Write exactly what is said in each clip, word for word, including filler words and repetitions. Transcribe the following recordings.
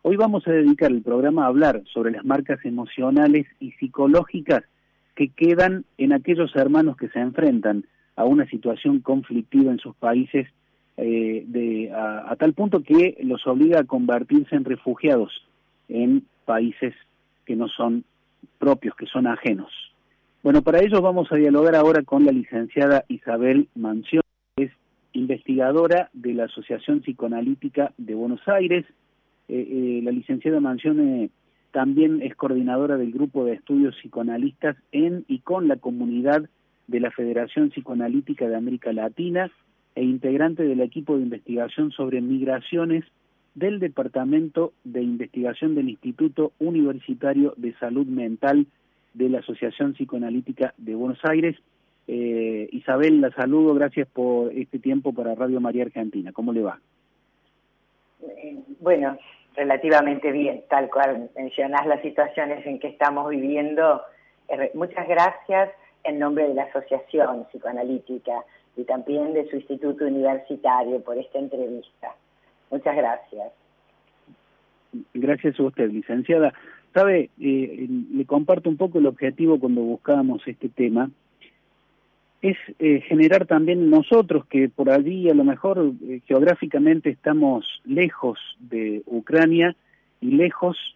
Hoy vamos a dedicar el programa a hablar sobre las marcas emocionales y psicológicas que quedan en aquellos hermanos que se enfrentan a una situación conflictiva en sus países eh, de, a, a tal punto que los obliga a convertirse en refugiados en países que no son propios, que son ajenos. Bueno, para ello vamos a dialogar ahora con la licenciada Isabel Mansione, que es investigadora de la Asociación Psicoanalítica de Buenos Aires. Eh, eh, la licenciada Mansione también es coordinadora del grupo de estudios psicoanalistas en y con la comunidad de la Federación Psicoanalítica de América Latina e integrante del equipo de investigación sobre migraciones del Departamento de Investigación del Instituto Universitario de Salud Mental de la Asociación Psicoanalítica de Buenos Aires. Eh, Isabel, la saludo, gracias por este tiempo para Radio María Argentina. ¿Cómo le va? Eh, bueno, relativamente bien, tal cual mencionás las situaciones en que estamos viviendo. Eh, muchas gracias en nombre de la Asociación Psicoanalítica y también de su Instituto Universitario por esta entrevista. Muchas gracias. Gracias a usted, licenciada. Sabe, eh, le comparto un poco el objetivo cuando buscábamos este tema, es eh, generar también nosotros, que por allí a lo mejor eh, geográficamente estamos lejos de Ucrania y lejos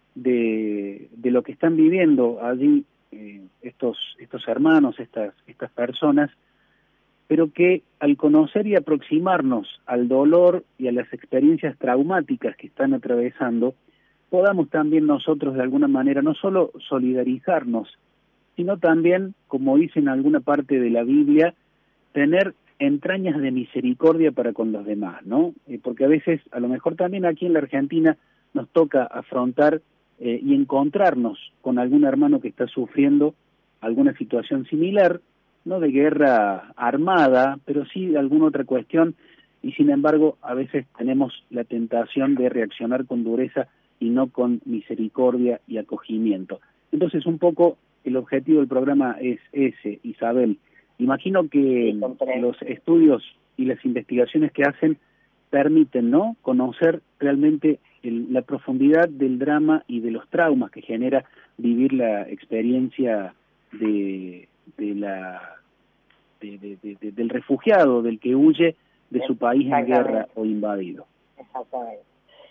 de, de lo que están viviendo allí eh, estos, estos hermanos, estas, estas personas, pero que al conocer y aproximarnos al dolor y a las experiencias traumáticas que están atravesando, podamos también nosotros de alguna manera no solo solidarizarnos, sino también, como dice en alguna parte de la Biblia, tener entrañas de misericordia para con los demás, ¿no? Eh, porque a veces, a lo mejor también aquí en la Argentina, nos toca afrontar eh, y encontrarnos con algún hermano que está sufriendo alguna situación similar, no de guerra armada, pero sí de alguna otra cuestión, y sin embargo a veces tenemos la tentación de reaccionar con dureza y no con misericordia y acogimiento. Entonces un poco el objetivo del programa es ese, Isabel. Imagino que sí, los estudios y las investigaciones que hacen permiten, ¿no?, conocer realmente el, la profundidad del drama y de los traumas que genera vivir la experiencia de de la de, de, de, de, del refugiado, del que huye de su país en guerra o invadido. Exactamente.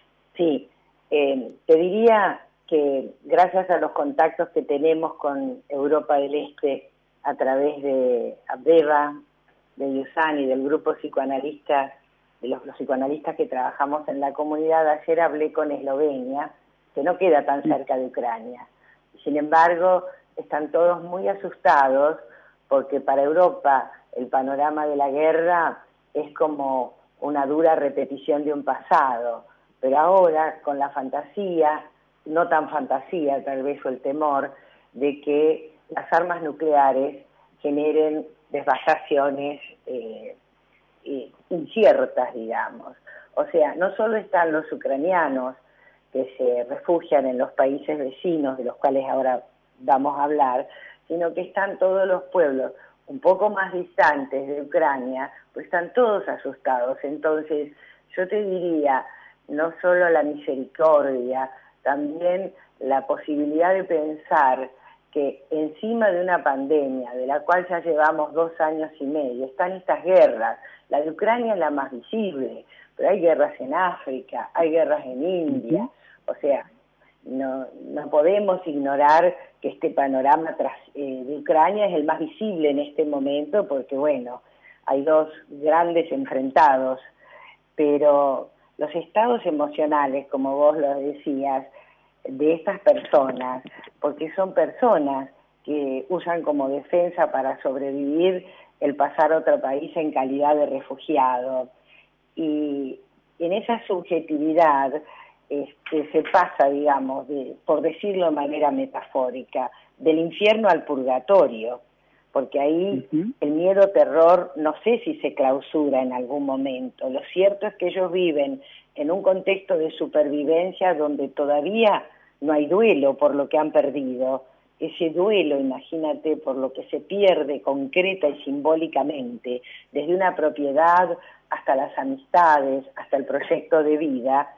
Sí, eh, te diría que gracias a los contactos que tenemos con Europa del Este a través de Abeba, de Yusan y del grupo psicoanalistas, de los, los psicoanalistas que trabajamos en la comunidad, ayer hablé con Eslovenia, que no queda tan cerca de Ucrania. Sin embargo, están todos muy asustados porque para Europa el panorama de la guerra es como una dura repetición de un pasado, pero ahora con la fantasía, no tan fantasía tal vez, o el temor de que las armas nucleares generen devastaciones eh, eh, inciertas, digamos. O sea, no solo están los ucranianos que se refugian en los países vecinos, de los cuales ahora vamos a hablar, sino que están todos los pueblos un poco más distantes de Ucrania, pues están todos asustados. Entonces, yo te diría, no solo la misericordia, también la posibilidad de pensar que encima de una pandemia, de la cual ya llevamos dos años y medio, están estas guerras. La de Ucrania es la más visible, pero hay guerras en África, hay guerras en India, o sea, no, no podemos ignorar que este panorama tras, eh, de Ucrania es el más visible en este momento, porque bueno, hay dos grandes enfrentados, pero los estados emocionales, como vos lo decías, de estas personas, porque son personas que usan como defensa para sobrevivir el pasar a otro país en calidad de refugiado. Y en esa subjetividad este, se pasa, digamos, de, por decirlo de manera metafórica, del infierno al purgatorio, porque ahí uh-huh. el miedo-terror no sé si se clausura en algún momento. Lo cierto es que ellos viven en un contexto de supervivencia donde todavía no hay duelo por lo que han perdido. Ese duelo, imagínate, por lo que se pierde concreta y simbólicamente, desde una propiedad hasta las amistades, hasta el proyecto de vida,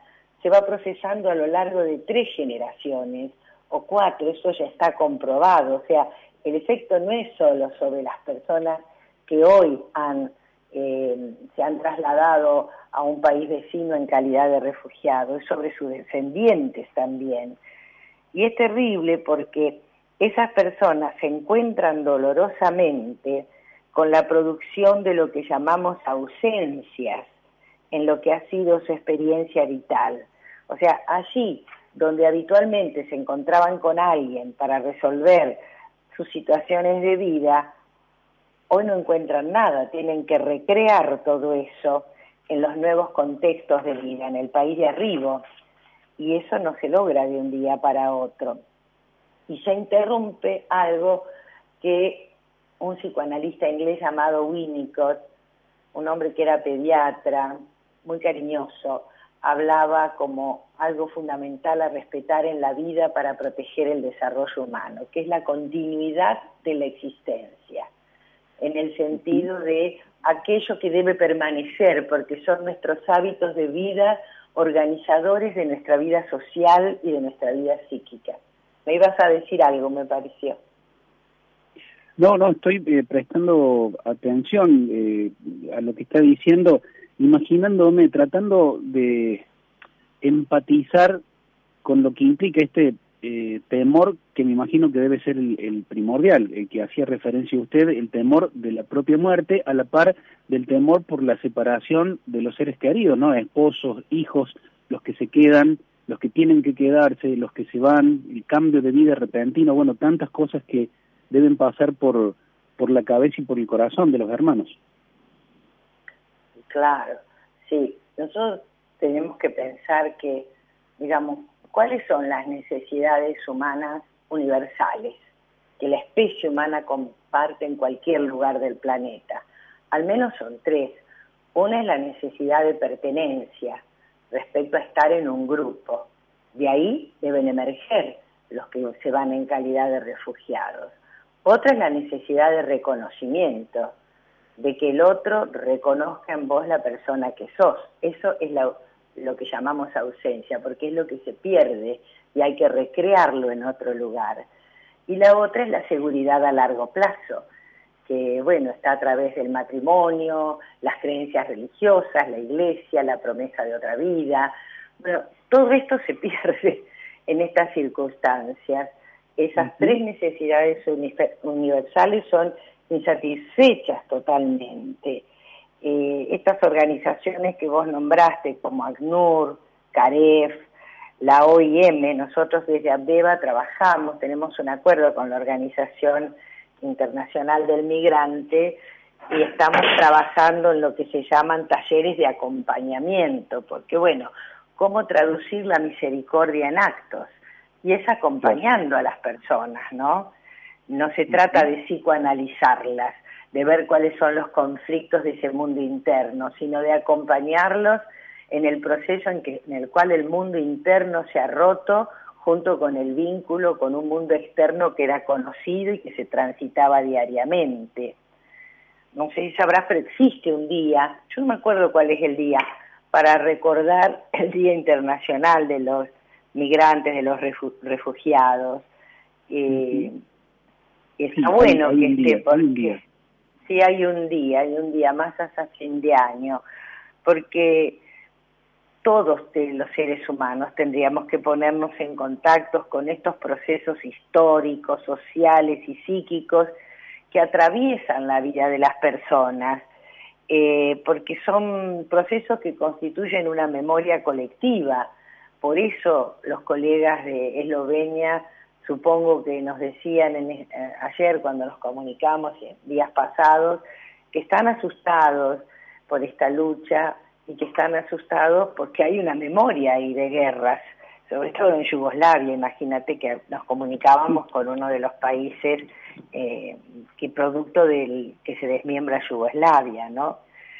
se va procesando a lo largo de tres generaciones o cuatro, eso ya está comprobado. O sea, el efecto no es solo sobre las personas que hoy han, eh, se han trasladado a un país vecino en calidad de refugiados, es sobre sus descendientes también. Y es terrible porque esas personas se encuentran dolorosamente con la producción de lo que llamamos ausencias en lo que ha sido su experiencia vital. O sea, allí donde habitualmente se encontraban con alguien para resolver sus situaciones de vida, hoy no encuentran nada, tienen que recrear todo eso en los nuevos contextos de vida, en el país de arriba, y eso no se logra de un día para otro. Y ya interrumpe algo que un psicoanalista inglés llamado Winnicott, un hombre que era pediatra, muy cariñoso, hablaba como algo fundamental a respetar en la vida para proteger el desarrollo humano, que es la continuidad de la existencia, en el sentido de aquello que debe permanecer, porque son nuestros hábitos de vida organizadores de nuestra vida social y de nuestra vida psíquica. Me ibas a decir algo, me pareció. No, no, estoy eh, prestando atención eh, a lo que está diciendo, imaginándome, tratando de empatizar con lo que implica este eh, temor, que me imagino que debe ser el, el primordial, el que hacía referencia usted, el temor de la propia muerte, a la par del temor por la separación de los seres queridos, ¿no? Esposos, hijos, los que se quedan, los que tienen que quedarse, los que se van, el cambio de vida repentino, bueno, tantas cosas que deben pasar por, por la cabeza y por el corazón de los hermanos. Claro, sí. Nosotros tenemos que pensar que, digamos, ¿cuáles son las necesidades humanas universales que la especie humana comparte en cualquier lugar del planeta? Al menos son tres. Una es la necesidad de pertenencia respecto a estar en un grupo. De ahí deben emerger los que se van en calidad de refugiados. Otra es la necesidad de reconocimiento, de que el otro reconozca en vos la persona que sos. Eso es la, lo que llamamos ausencia, porque es lo que se pierde y hay que recrearlo en otro lugar. Y la otra es la seguridad a largo plazo, que bueno, está a través del matrimonio, las creencias religiosas, la iglesia, la promesa de otra vida. Bueno, todo esto se pierde en estas circunstancias. Esas uh-huh. tres necesidades universales son insatisfechas totalmente. Eh, estas organizaciones que vos nombraste, como ACNUR, CAREF, la O I M, nosotros desde ABEBA trabajamos, tenemos un acuerdo con la Organización Internacional del Migrante y estamos trabajando en lo que se llaman talleres de acompañamiento, porque bueno, ¿cómo traducir la misericordia en actos? Y es acompañando a las personas, ¿no? No se trata de psicoanalizarlas, de ver cuáles son los conflictos de ese mundo interno, sino de acompañarlos en el proceso en, que, en el cual el mundo interno se ha roto junto con el vínculo con un mundo externo que era conocido y que se transitaba diariamente. No sé si sabrás, pero existe un día, yo no me acuerdo cuál es el día, para recordar el Día Internacional de los Migrantes, de los refugiados. Eh, uh-huh. Está sí, bueno hay, hay que esté, porque sí hay un día, hay un día más hasta fin de año, porque todos los seres humanos tendríamos que ponernos en contacto con estos procesos históricos, sociales y psíquicos que atraviesan la vida de las personas, eh, porque son procesos que constituyen una memoria colectiva. Por eso los colegas de Eslovenia, supongo que nos decían en, eh, ayer cuando nos comunicamos, en días pasados, que están asustados por esta lucha y que están asustados porque hay una memoria ahí de guerras, sobre todo en Yugoslavia. Imagínate que nos comunicábamos con uno de los países eh, que producto del que se desmiembra Yugoslavia, ¿no?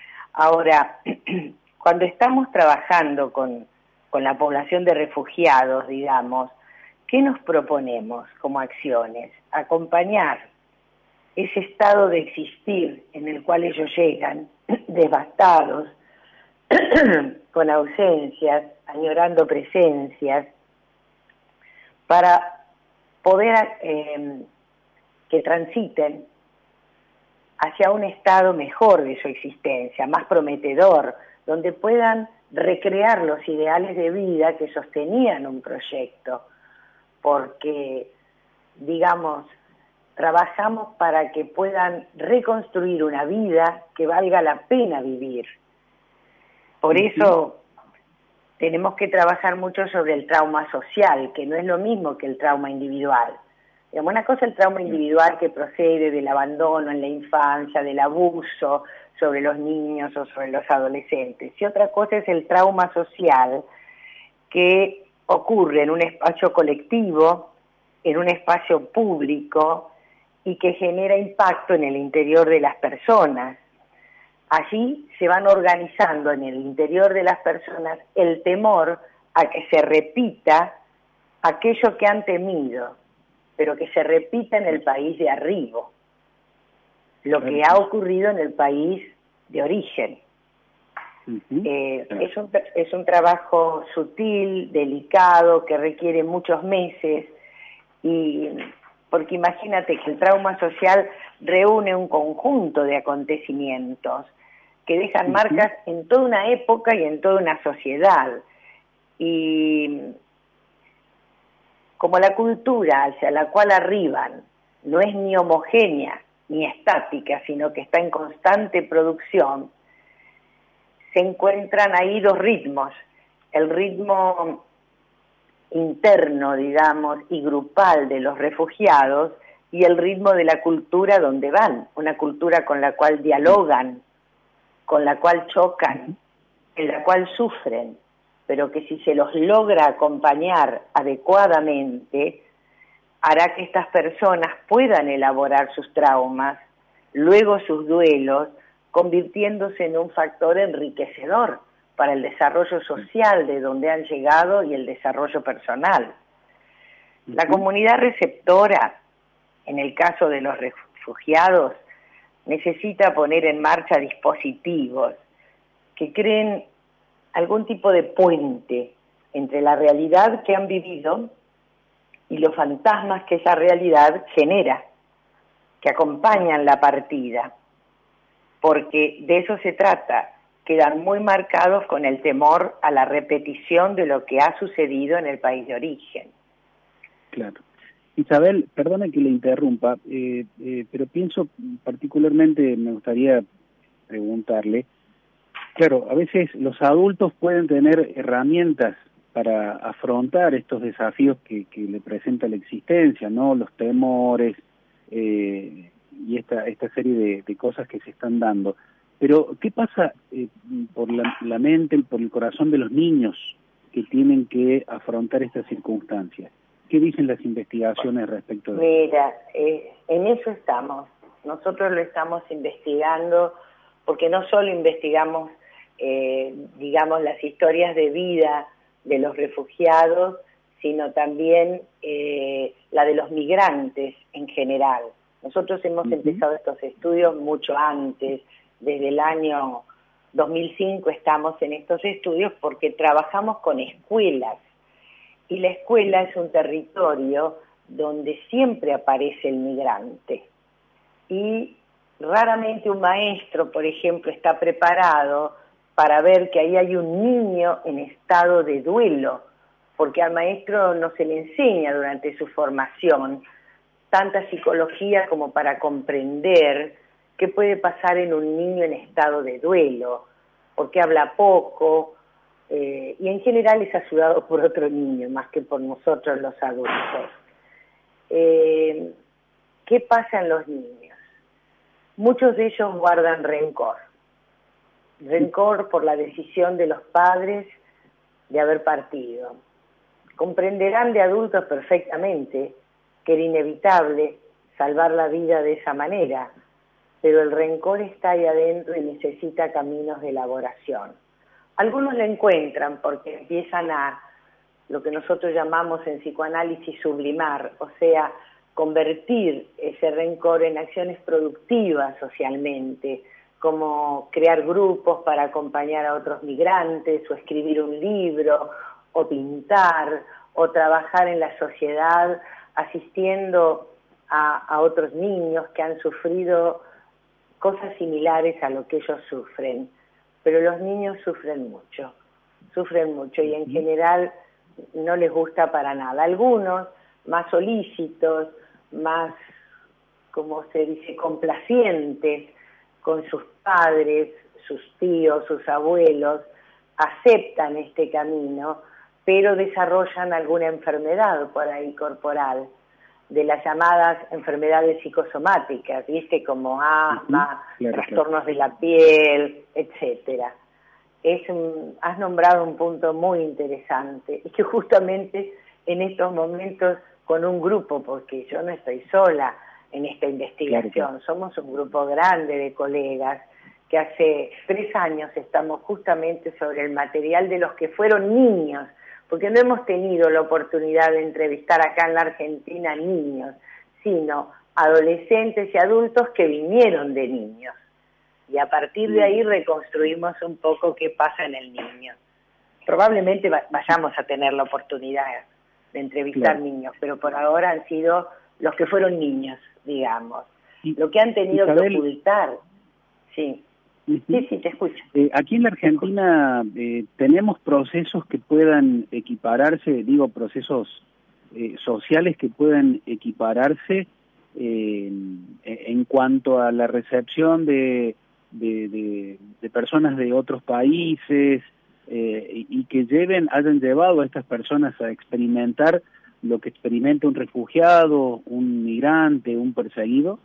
Ahora, cuando estamos trabajando con, con la población de refugiados, digamos, ¿qué nos proponemos como acciones? Acompañar ese estado de existir en el cual ellos llegan, devastados, con ausencias, añorando presencias, para poder eh, que transiten hacia un estado mejor de su existencia, más prometedor, donde puedan recrear los ideales de vida que sostenían un proyecto, porque, digamos, trabajamos para que puedan reconstruir una vida que valga la pena vivir. Por eso tenemos que trabajar mucho sobre el trauma social, que no es lo mismo que el trauma individual. Digamos, una cosa es el trauma individual que procede del abandono en la infancia, del abuso sobre los niños o sobre los adolescentes. Y otra cosa es el trauma social que ocurre en un espacio colectivo, en un espacio público y que genera impacto en el interior de las personas. Allí se van organizando en el interior de las personas el temor a que se repita aquello que han temido, pero que se repita en el país de arribo, lo que ha ocurrido en el país de origen. Uh-huh. Eh, es, un, es un trabajo sutil, delicado, que requiere muchos meses, y porque imagínate que el trauma social reúne un conjunto de acontecimientos que dejan uh-huh. marcas en toda una época y en toda una sociedad. Y como la cultura hacia la cual arriban no es ni homogénea ni estática, sino que está en constante producción, se encuentran ahí dos ritmos, el ritmo interno, digamos, y grupal de los refugiados y el ritmo de la cultura donde van, una cultura con la cual dialogan, con la cual chocan, en la cual sufren, pero que si se los logra acompañar adecuadamente, hará que estas personas puedan elaborar sus traumas, luego sus duelos, convirtiéndose en un factor enriquecedor para el desarrollo social de donde han llegado y el desarrollo personal. La comunidad receptora, en el caso de los refugiados, necesita poner en marcha dispositivos que creen algún tipo de puente entre la realidad que han vivido y los fantasmas que esa realidad genera, que acompañan la partida, porque de eso se trata, quedan muy marcados con el temor a la repetición de lo que ha sucedido en el país de origen. Claro. Isabel, perdone que le interrumpa, eh, eh, pero pienso particularmente, me gustaría preguntarle, claro, a veces los adultos pueden tener herramientas para afrontar estos desafíos que, que le presenta la existencia, ¿no? Los temores eh, y esta, esta serie de, de cosas que se están dando. Pero, ¿qué pasa eh, por la, la mente, por el corazón de los niños que tienen que afrontar estas circunstancias? ¿Qué dicen las investigaciones respecto de eso? Mira, eh, en eso estamos. Nosotros lo estamos investigando, porque no solo investigamos, eh, digamos, las historias de vida de los refugiados, sino también eh, la de los migrantes en general. Nosotros hemos uh-huh. empezado estos estudios mucho antes, desde el año dos mil cinco estamos en estos estudios porque trabajamos con escuelas, y la escuela es un territorio donde siempre aparece el migrante, y raramente un maestro, por ejemplo, está preparado para ver que ahí hay un niño en estado de duelo, porque al maestro no se le enseña durante su formación tanta psicología como para comprender qué puede pasar en un niño en estado de duelo, porque habla poco, eh, y en general es ayudado por otro niño, más que por nosotros los adultos. Eh, ¿Qué pasa en los niños? Muchos de ellos guardan rencor. Rencor por la decisión de los padres de haber partido. Comprenderán de adultos perfectamente que era inevitable salvar la vida de esa manera, pero el rencor está ahí adentro y necesita caminos de elaboración. Algunos lo encuentran porque empiezan a lo que nosotros llamamos en psicoanálisis sublimar, o sea, convertir ese rencor en acciones productivas socialmente, como crear grupos para acompañar a otros migrantes, o escribir un libro, o pintar, o trabajar en la sociedad asistiendo a, a otros niños que han sufrido cosas similares a lo que ellos sufren. Pero los niños sufren mucho, sufren mucho y en general no les gusta para nada. Algunos más solícitos, más, como se dice, complacientes con sus padres, sus tíos, sus abuelos, aceptan este camino, pero desarrollan alguna enfermedad por ahí corporal, de las llamadas enfermedades psicosomáticas, ¿viste? Como asma, uh-huh. claro, trastornos claro. de la piel, etcétera. Es un, has nombrado un punto muy interesante, y que justamente en estos momentos con un grupo, porque yo no estoy sola en esta investigación, claro. somos un grupo grande de colegas que hace tres años estamos justamente sobre el material de los que fueron niños, porque no hemos tenido la oportunidad de entrevistar acá en la Argentina niños, sino adolescentes y adultos que vinieron de niños. Y a partir de ahí reconstruimos un poco qué pasa en el niño. Probablemente vayamos a tener la oportunidad de entrevistar claro. niños, pero por ahora han sido los que fueron niños, digamos. Y, lo que han tenido Isabel, que ocultar. Sí. Uh-huh. Sí, sí, te escucho. Eh, aquí en la Argentina eh, tenemos procesos que puedan equipararse, digo, procesos eh, sociales que puedan equipararse eh, en cuanto a la recepción de, de, de, de personas de otros países eh, y, y que lleven, hayan llevado a estas personas a experimentar lo que experimenta un refugiado, un migrante, un perseguido.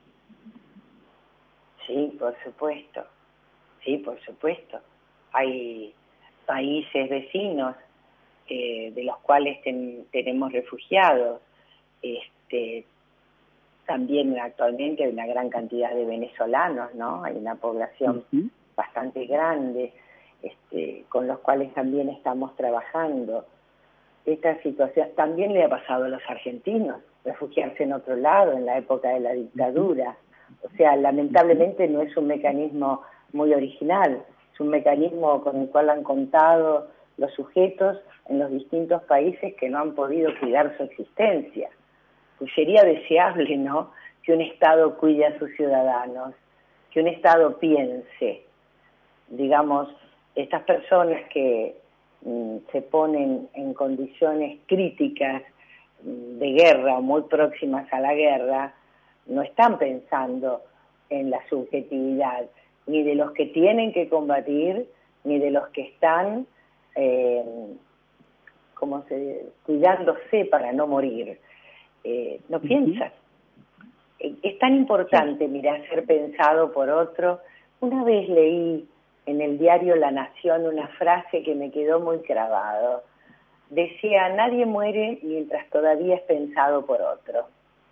Sí, por supuesto. Sí, por supuesto. Hay países vecinos eh, de los cuales ten, tenemos refugiados. Este, también actualmente hay una gran cantidad de venezolanos, ¿no? Hay una población uh-huh. bastante grande este, con los cuales también estamos trabajando. Esta situación también le ha pasado a los argentinos, refugiarse en otro lado en la época de la dictadura. O sea, lamentablemente no es un mecanismo muy original, es un mecanismo con el cual han contado los sujetos en los distintos países que no han podido cuidar su existencia. Pues sería deseable, ¿no?, que un Estado cuide a sus ciudadanos, que un Estado piense, digamos, estas personas que mm, se ponen en condiciones críticas mm, de guerra o muy próximas a la guerra, no están pensando en la subjetividad, ni de los que tienen que combatir, ni de los que están eh, como se, cuidándose para no morir. Eh, no uh-huh. piensan. Es tan importante, sí. mira, ser pensado por otro. Una vez leí en el diario La Nación una frase que me quedó muy grabado. Decía, nadie muere mientras todavía es pensado por otro.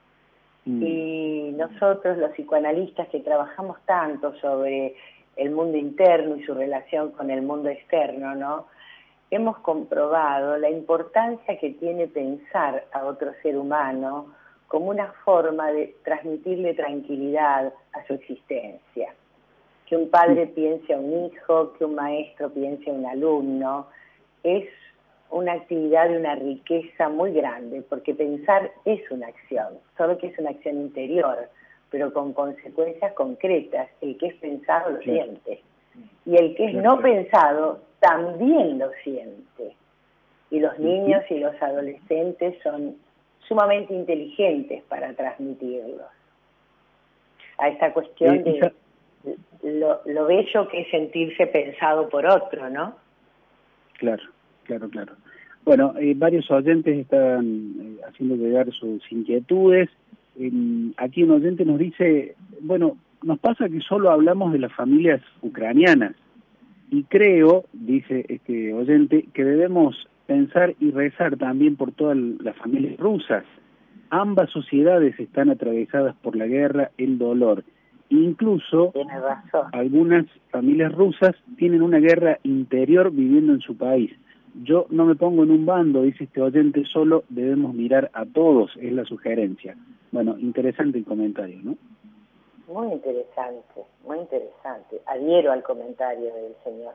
Y nosotros, los psicoanalistas que trabajamos tanto sobre el mundo interno y su relación con el mundo externo, ¿no?, hemos comprobado la importancia que tiene pensar a otro ser humano como una forma de transmitirle tranquilidad a su existencia. Que un padre piense a un hijo, que un maestro piense a un alumno, es una actividad de una riqueza muy grande, porque pensar es una acción, solo que es una acción interior, pero con consecuencias concretas. El que es pensado lo claro. siente, y el que es claro. no pensado también lo siente. Y los niños uh-huh. y los adolescentes son sumamente inteligentes para transmitirlos. A esta cuestión eh, de lo, lo bello que es sentirse pensado por otro, ¿no? Claro. Claro, claro. Bueno, eh, varios oyentes están eh, haciendo llegar sus inquietudes. Eh, aquí un oyente nos dice, bueno, nos pasa que solo hablamos de las familias ucranianas y creo, dice este oyente, que debemos pensar y rezar también por todas las familias rusas. Ambas sociedades están atravesadas por la guerra, el dolor. Incluso algunas familias rusas tienen una guerra interior viviendo en su país. Yo no me pongo en un bando, dice este oyente, solo debemos mirar a todos, es la sugerencia. Bueno, interesante el comentario, ¿no? Muy interesante, muy interesante. Adhiero al comentario del señor.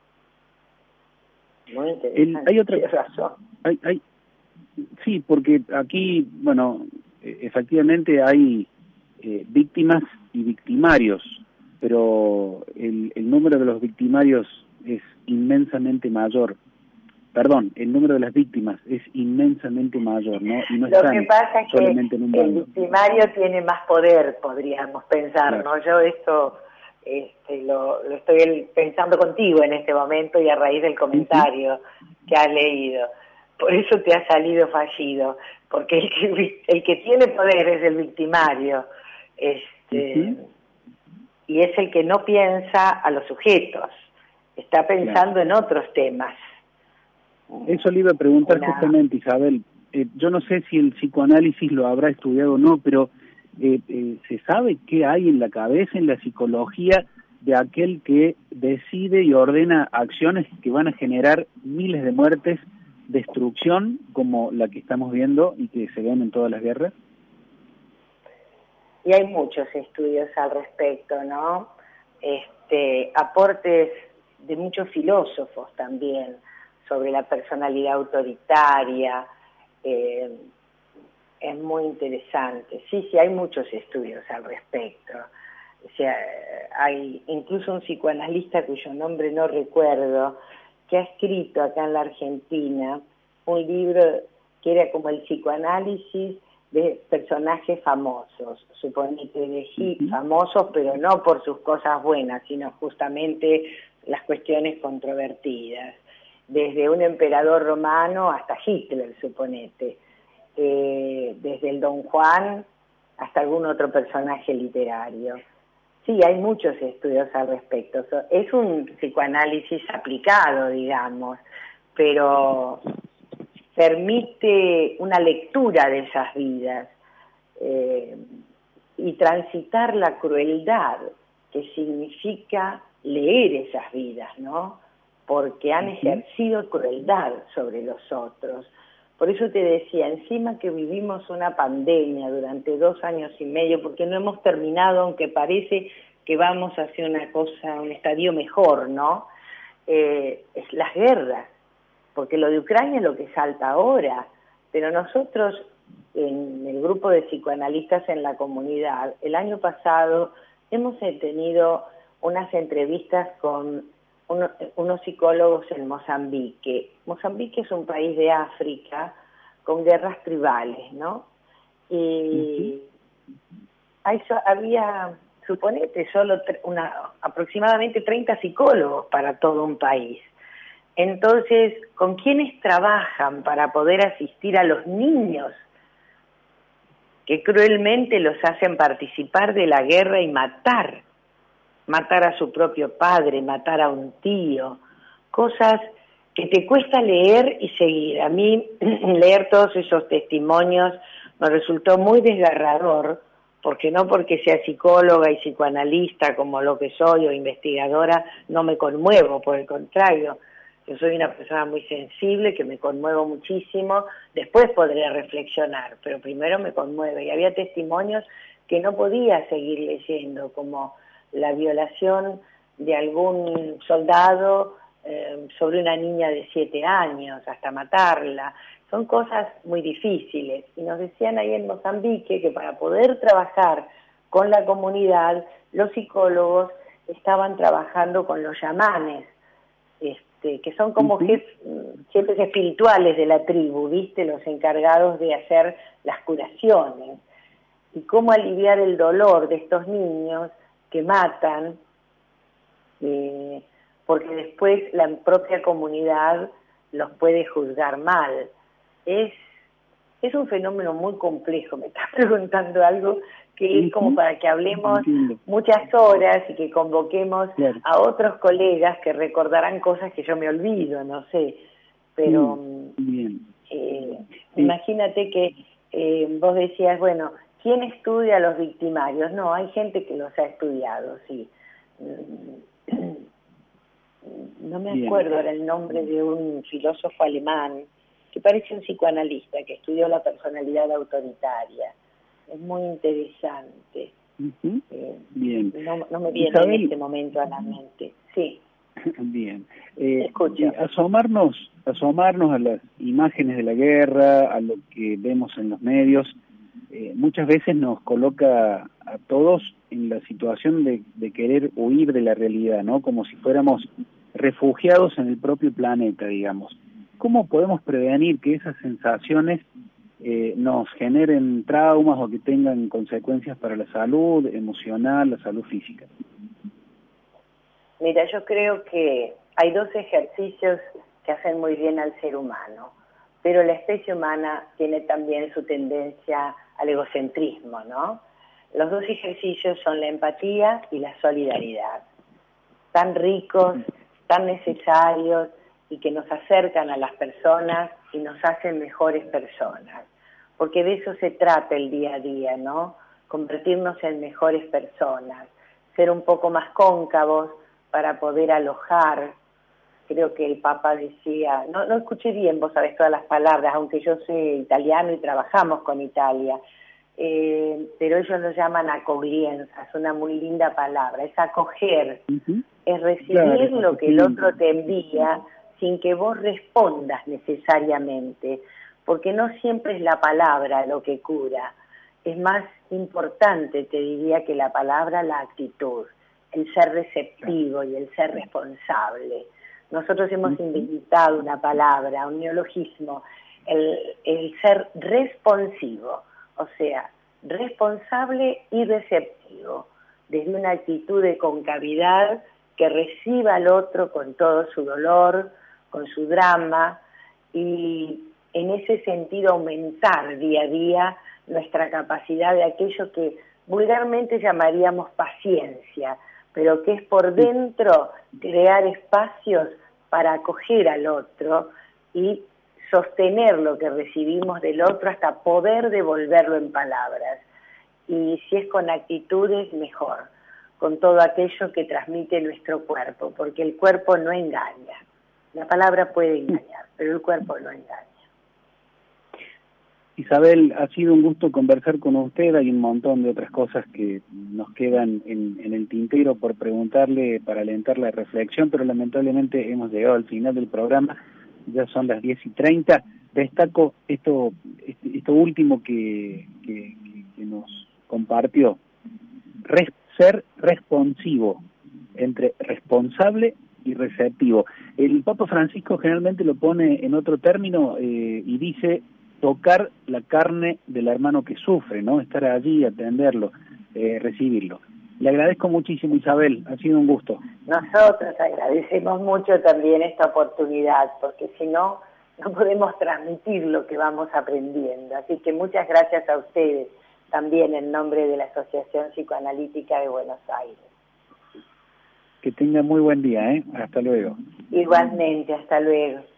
Muy interesante. El, hay otra Tienes razón. Hay, hay, sí, porque aquí, bueno, efectivamente hay eh, víctimas y victimarios, pero el, el número de los victimarios es inmensamente mayor. Perdón, el número de las víctimas es inmensamente mayor, ¿no? Y no Lo están que pasa es solamente que en un el bando. victimario tiene más poder, podríamos pensar, Claro. ¿no? Yo esto este, lo, lo estoy pensando contigo en este momento y a raíz del comentario sí, sí. que has leído. Por eso te ha salido fallido, porque el que, el que tiene poder es el victimario, este, uh-huh. y es el que no piensa a los sujetos, está pensando claro. en otros temas. Eso le iba a preguntar Una... justamente, Isabel. Eh, yo no sé si el psicoanálisis lo habrá estudiado o no, pero eh, eh, ¿se sabe qué hay en la cabeza, en la psicología de aquel que decide y ordena acciones que van a generar miles de muertes, destrucción, como la que estamos viendo y que se ven en todas las guerras? Y hay muchos estudios al respecto, ¿no? Este, aportes de muchos filósofos también, sobre la personalidad autoritaria, eh, es muy interesante. Sí, sí, hay muchos estudios al respecto. O sea, hay incluso un psicoanalista cuyo nombre no recuerdo, que ha escrito acá en la Argentina un libro que era como el psicoanálisis de personajes famosos, suponete de uh-huh. famosos, pero no por sus cosas buenas, sino justamente las cuestiones controvertidas. Desde un emperador romano hasta Hitler, suponete, eh, desde el Don Juan hasta algún otro personaje literario. Sí, hay muchos estudios al respecto. Es un psicoanálisis aplicado, digamos, pero permite una lectura de esas vidas eh, y transitar la crueldad que significa leer esas vidas, ¿no? Porque han ejercido crueldad sobre los otros. Por eso te decía, encima que vivimos una pandemia durante dos años y medio, porque no hemos terminado, aunque parece que vamos hacia una cosa, un estadio mejor, ¿no? Eh, es las guerras, porque lo de Ucrania es lo que salta ahora, pero nosotros, en el grupo de psicoanalistas en la comunidad, el año pasado hemos tenido unas entrevistas con Uno, unos psicólogos en Mozambique. Mozambique es un país de África con guerras tribales, ¿no? Y hay, había, suponete, solo una, aproximadamente treinta psicólogos para todo un país. Entonces, ¿con quiénes trabajan para poder asistir a los niños que cruelmente los hacen participar de la guerra y matar? Matar a su propio padre, matar a un tío, cosas que te cuesta leer y seguir. A mí leer todos esos testimonios me resultó muy desgarrador, porque no porque sea psicóloga y psicoanalista como lo que soy o investigadora, no me conmuevo, por el contrario, yo soy una persona muy sensible, que me conmuevo muchísimo, después podré reflexionar, pero primero me conmueve. Y había testimonios que no podía seguir leyendo, como la violación de algún soldado eh, sobre una niña de siete años, hasta matarla. Son cosas muy difíciles. Y nos decían ahí en Mozambique que para poder trabajar con la comunidad, los psicólogos estaban trabajando con los yamanes, este, que son como uh-huh. jef, jefes espirituales de la tribu, ¿viste? Los encargados de hacer las curaciones. Y cómo aliviar el dolor de estos niños que matan, eh, porque después la propia comunidad los puede juzgar mal. Es, es un fenómeno muy complejo. Me estás preguntando algo que es como para que hablemos muchas horas y que convoquemos claro. a otros colegas que recordarán cosas que yo me olvido, no sé. Pero Bien. Eh, sí. Imagínate que eh, vos decías, bueno, ¿quién estudia a los victimarios? No, hay gente que los ha estudiado, sí. No me acuerdo ahora el nombre de un filósofo alemán que parece un psicoanalista que estudió la personalidad autoritaria. Es muy interesante. Uh-huh. Eh, Bien. No, no me viene Isabel, en este momento a la mente. Sí. Bien. Eh, Escucho. eh, asomarnos, asomarnos a las imágenes de la guerra, a lo que vemos en los medios, eh, muchas veces nos coloca a todos en la situación de, de querer huir de la realidad, ¿no? Como si fuéramos refugiados en el propio planeta, digamos. ¿Cómo podemos prevenir que esas sensaciones eh, nos generen traumas o que tengan consecuencias para la salud emocional, la salud física? Mira, yo creo que hay dos ejercicios que hacen muy bien al ser humano, pero la especie humana tiene también su tendencia al egocentrismo, ¿no? Los dos ejercicios son la empatía y la solidaridad, tan ricos, tan necesarios y que nos acercan a las personas y nos hacen mejores personas, porque de eso se trata el día a día, ¿no? Convertirnos en mejores personas, ser un poco más cóncavos para poder alojar. Creo que el Papa decía, no, no escuché bien, vos sabés todas las palabras, aunque yo soy italiano y trabajamos con Italia, eh, pero ellos lo llaman accoglienza, es una muy linda palabra, es acoger, uh-huh. es recibir claro, lo que el otro te envía sin que vos respondas necesariamente, porque no siempre es la palabra lo que cura, es más importante, te diría, que la palabra, la actitud, el ser receptivo y el ser responsable. Nosotros hemos inventado una palabra, un neologismo, el, el ser responsivo, o sea, responsable y receptivo, desde una actitud de concavidad que reciba al otro con todo su dolor, con su drama, y en ese sentido aumentar día a día nuestra capacidad de aquello que vulgarmente llamaríamos paciencia, pero que es por dentro crear espacios para acoger al otro y sostener lo que recibimos del otro hasta poder devolverlo en palabras. Y si es con actitudes, mejor, con todo aquello que transmite nuestro cuerpo, porque el cuerpo no engaña. La palabra puede engañar, pero el cuerpo no engaña. Isabel, ha sido un gusto conversar con usted. Hay un montón de otras cosas que nos quedan en, en el tintero por preguntarle para alentar la reflexión, pero lamentablemente hemos llegado al final del programa, ya son las diez y treinta. Destaco esto, esto último que, que, que nos compartió, Res, ser responsivo, entre responsable y receptivo. El Papa Francisco generalmente lo pone en otro término eh, y dice tocar la carne del hermano que sufre, ¿no? Estar allí, atenderlo, eh, recibirlo. Le agradezco muchísimo, Isabel, ha sido un gusto. Nosotros agradecemos mucho también esta oportunidad, porque si no, no podemos transmitir lo que vamos aprendiendo. Así que muchas gracias a ustedes, también en nombre de la Asociación Psicoanalítica de Buenos Aires. Que tenga muy buen día, ¿eh? Hasta luego. Igualmente, hasta luego.